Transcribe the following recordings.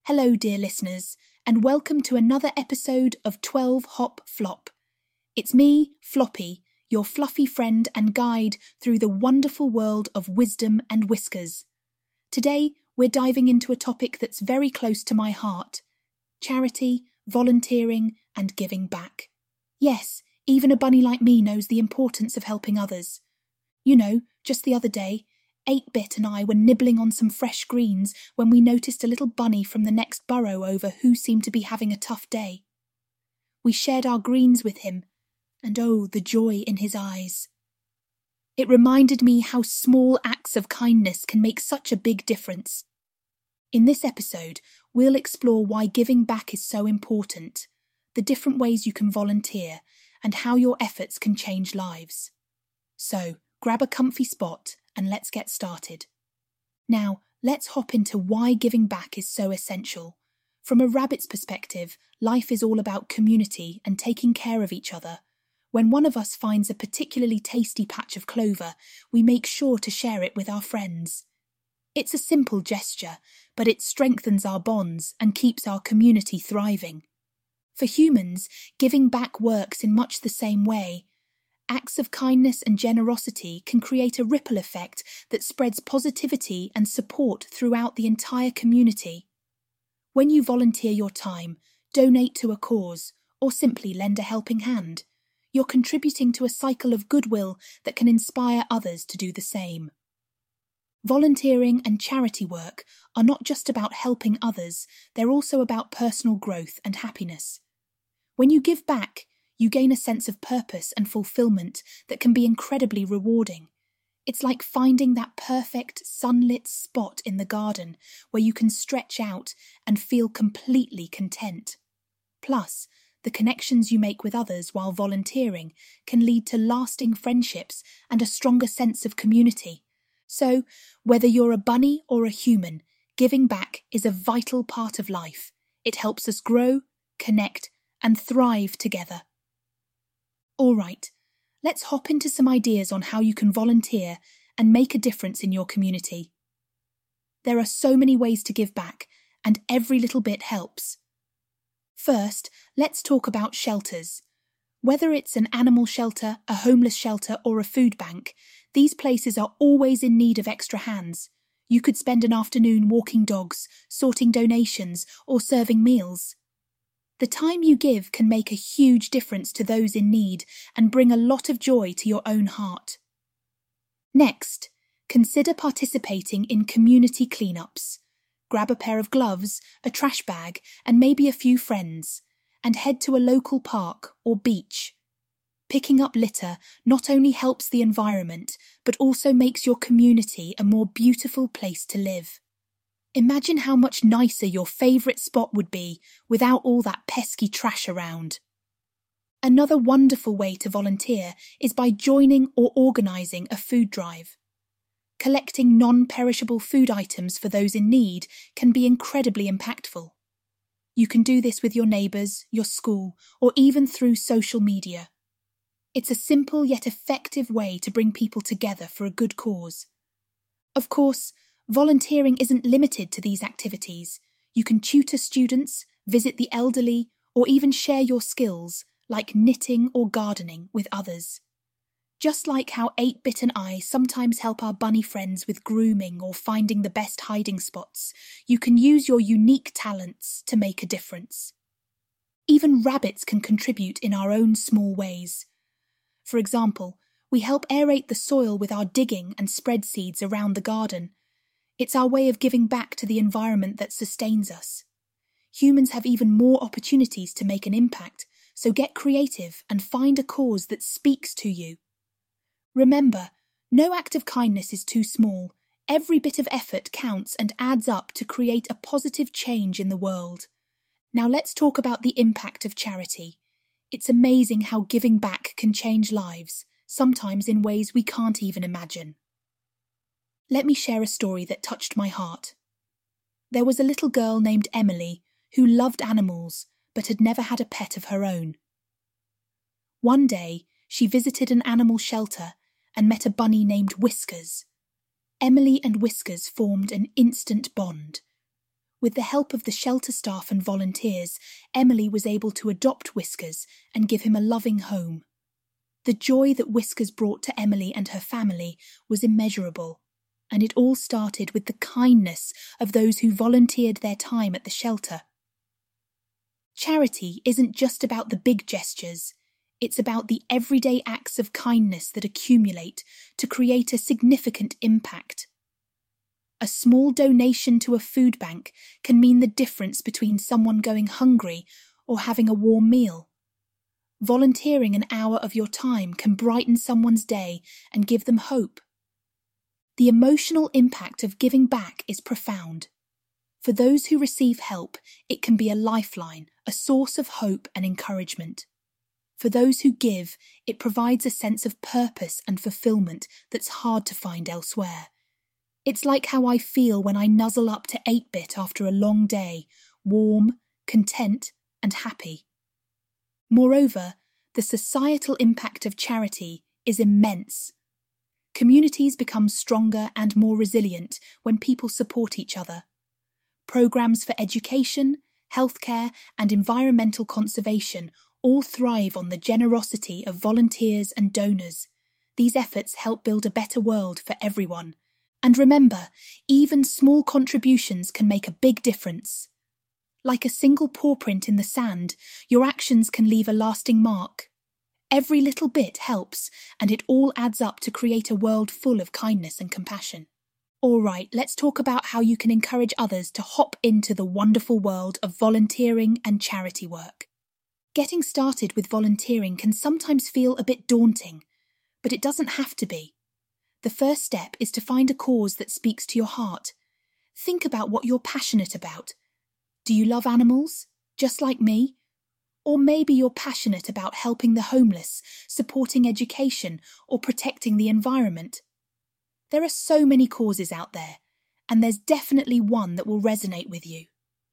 Hello, dear listeners, and welcome to another episode of 12 Hop Flop. It's me, Floppy, your fluffy friend and guide through the wonderful world of wisdom and whiskers. Today, we're diving into a topic that's very close to my heart: charity, volunteering, and giving back. Yes, even a bunny like me knows the importance of helping others. You know, just the other day, 8-Bit and I were nibbling on some fresh greens when we noticed a little bunny from the next burrow over who seemed to be having a tough day. We shared our greens with him, and oh, the joy in his eyes. It reminded me how small acts of kindness can make such a big difference. In this episode, we'll explore why giving back is so important, the different ways you can volunteer, and how your efforts can change lives. So, grab a comfy spot and let's get started. Now, let's hop into why giving back is so essential. From a rabbit's perspective, life is all about community and taking care of each other. When one of us finds a particularly tasty patch of clover, we make sure to share it with our friends. It's a simple gesture, but it strengthens our bonds and keeps our community thriving. For humans, giving back works in much the same way. Acts of kindness and generosity can create a ripple effect that spreads positivity and support throughout the entire community. When you volunteer your time, donate to a cause, or simply lend a helping hand, you're contributing to a cycle of goodwill that can inspire others to do the same. Volunteering and charity work are not just about helping others, they're also about personal growth and happiness. When you give back, you gain a sense of purpose and fulfillment that can be incredibly rewarding. It's like finding that perfect sunlit spot in the garden where you can stretch out and feel completely content. Plus, the connections you make with others while volunteering can lead to lasting friendships and a stronger sense of community. So, whether you're a bunny or a human, giving back is a vital part of life. It helps us grow, connect, and thrive together. All right, let's hop into some ideas on how you can volunteer and make a difference in your community. There are so many ways to give back, and every little bit helps. First, let's talk about shelters. Whether it's an animal shelter, a homeless shelter, or a food bank, these places are always in need of extra hands. You could spend an afternoon walking dogs, sorting donations, or serving meals. The time you give can make a huge difference to those in need and bring a lot of joy to your own heart. Next, consider participating in community cleanups. Grab a pair of gloves, a trash bag, and maybe a few friends, and head to a local park or beach. Picking up litter not only helps the environment, but also makes your community a more beautiful place to live. Imagine how much nicer your favourite spot would be without all that pesky trash around. Another wonderful way to volunteer is by joining or organising a food drive. Collecting non-perishable food items for those in need can be incredibly impactful. You can do this with your neighbours, your school, or even through social media. It's a simple yet effective way to bring people together for a good cause. Of course, volunteering isn't limited to these activities. You can tutor students, visit the elderly, or even share your skills, like knitting or gardening, with others. Just like how 8-Bit and I sometimes help our bunny friends with grooming or finding the best hiding spots, you can use your unique talents to make a difference. Even rabbits can contribute in our own small ways. For example, we help aerate the soil with our digging and spread seeds around the garden. It's our way of giving back to the environment that sustains us. Humans have even more opportunities to make an impact, so get creative and find a cause that speaks to you. Remember, no act of kindness is too small. Every bit of effort counts and adds up to create a positive change in the world. Now let's talk about the impact of charity. It's amazing how giving back can change lives, sometimes in ways we can't even imagine. Let me share a story that touched my heart. There was a little girl named Emily who loved animals but had never had a pet of her own. One day, she visited an animal shelter and met a bunny named Whiskers. Emily and Whiskers formed an instant bond. With the help of the shelter staff and volunteers, Emily was able to adopt Whiskers and give him a loving home. The joy that Whiskers brought to Emily and her family was immeasurable, and it all started with the kindness of those who volunteered their time at the shelter. Charity isn't just about the big gestures, it's about the everyday acts of kindness that accumulate to create a significant impact. A small donation to a food bank can mean the difference between someone going hungry or having a warm meal. Volunteering an hour of your time can brighten someone's day and give them hope. The emotional impact of giving back is profound. For those who receive help, it can be a lifeline, a source of hope and encouragement. For those who give, it provides a sense of purpose and fulfillment that's hard to find elsewhere. It's like how I feel when I nuzzle up to 8-Bit after a long day, warm, content, and happy. Moreover, the societal impact of charity is immense. Communities become stronger and more resilient when people support each other. Programs for education, healthcare, and environmental conservation all thrive on the generosity of volunteers and donors. These efforts help build a better world for everyone. And remember, even small contributions can make a big difference. Like a single paw print in the sand, your actions can leave a lasting mark. Every little bit helps, and it all adds up to create a world full of kindness and compassion. All right, let's talk about how you can encourage others to hop into the wonderful world of volunteering and charity work. Getting started with volunteering can sometimes feel a bit daunting, but it doesn't have to be. The first step is to find a cause that speaks to your heart. Think about what you're passionate about. Do you love animals, just like me? Or maybe you're passionate about helping the homeless, supporting education, or protecting the environment. There are so many causes out there, and there's definitely one that will resonate with you.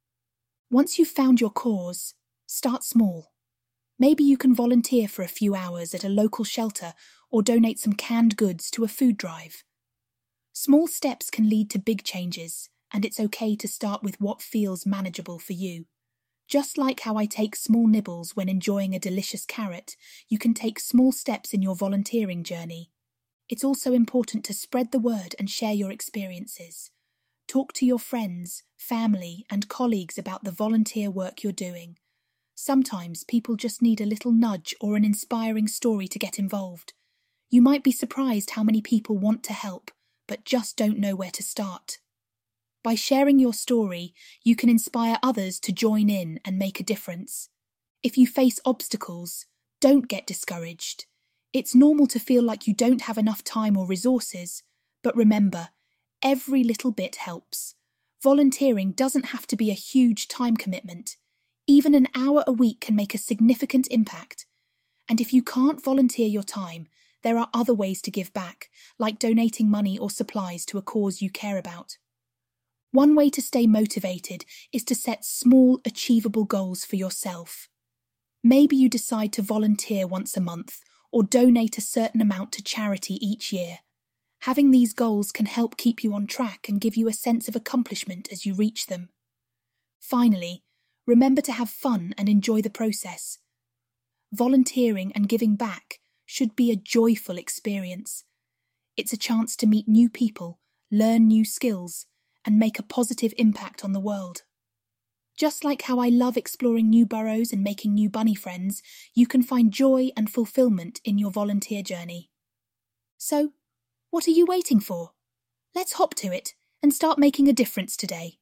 Once you've found your cause, start small. Maybe you can volunteer for a few hours at a local shelter or donate some canned goods to a food drive. Small steps can lead to big changes, and it's okay to start with what feels manageable for you. Just like how I take small nibbles when enjoying a delicious carrot, you can take small steps in your volunteering journey. It's also important to spread the word and share your experiences. Talk to your friends, family, and colleagues about the volunteer work you're doing. Sometimes people just need a little nudge or an inspiring story to get involved. You might be surprised how many people want to help, but just don't know where to start. By sharing your story, you can inspire others to join in and make a difference. If you face obstacles, don't get discouraged. It's normal to feel like you don't have enough time or resources, but remember, every little bit helps. Volunteering doesn't have to be a huge time commitment. Even an hour a week can make a significant impact. And if you can't volunteer your time, there are other ways to give back, like donating money or supplies to a cause you care about. One way to stay motivated is to set small, achievable goals for yourself. Maybe you decide to volunteer once a month or donate a certain amount to charity each year. Having these goals can help keep you on track and give you a sense of accomplishment as you reach them. Finally, remember to have fun and enjoy the process. Volunteering and giving back should be a joyful experience. It's a chance to meet new people, learn new skills, and make a positive impact on the world. Just like how I love exploring new burrows and making new bunny friends, you can find joy and fulfillment in your volunteer journey. So, what are you waiting for? Let's hop to it and start making a difference today.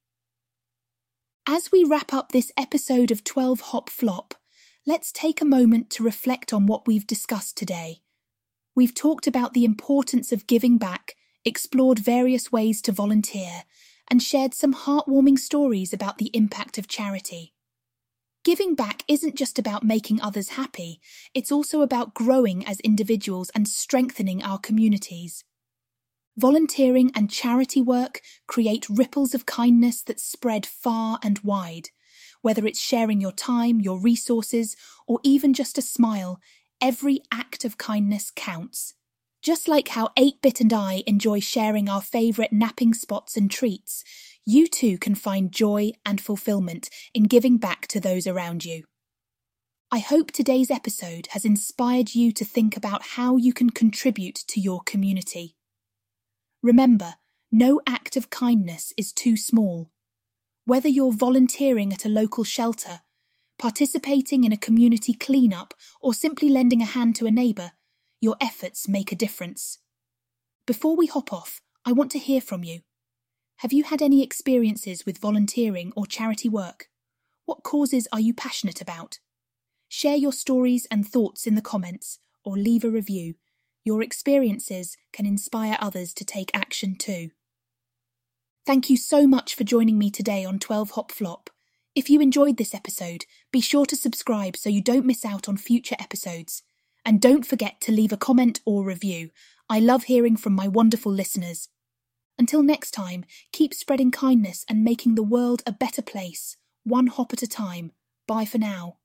As we wrap up this episode of 12 Hop Flop, let's take a moment to reflect on what we've discussed today. We've talked about the importance of giving back, explored various ways to volunteer, and shared some heartwarming stories about the impact of charity. Giving back isn't just about making others happy, it's also about growing as individuals and strengthening our communities. Volunteering and charity work create ripples of kindness that spread far and wide. Whether it's sharing your time, your resources, or even just a smile, every act of kindness counts. Just like how 8-Bit and I enjoy sharing our favourite napping spots and treats, you too can find joy and fulfillment in giving back to those around you. I hope today's episode has inspired you to think about how you can contribute to your community. Remember, no act of kindness is too small. Whether you're volunteering at a local shelter, participating in a community cleanup, or simply lending a hand to a neighbour, your efforts make a difference. Before we hop off, I want to hear from you. Have you had any experiences with volunteering or charity work? What causes are you passionate about? Share your stories and thoughts in the comments, or leave a review. Your experiences can inspire others to take action too. Thank you so much for joining me today on 12 Hop Flop. If you enjoyed this episode, be sure to subscribe so you don't miss out on future episodes. And don't forget to leave a comment or review. I love hearing from my wonderful listeners. Until next time, keep spreading kindness and making the world a better place, one hop at a time. Bye for now.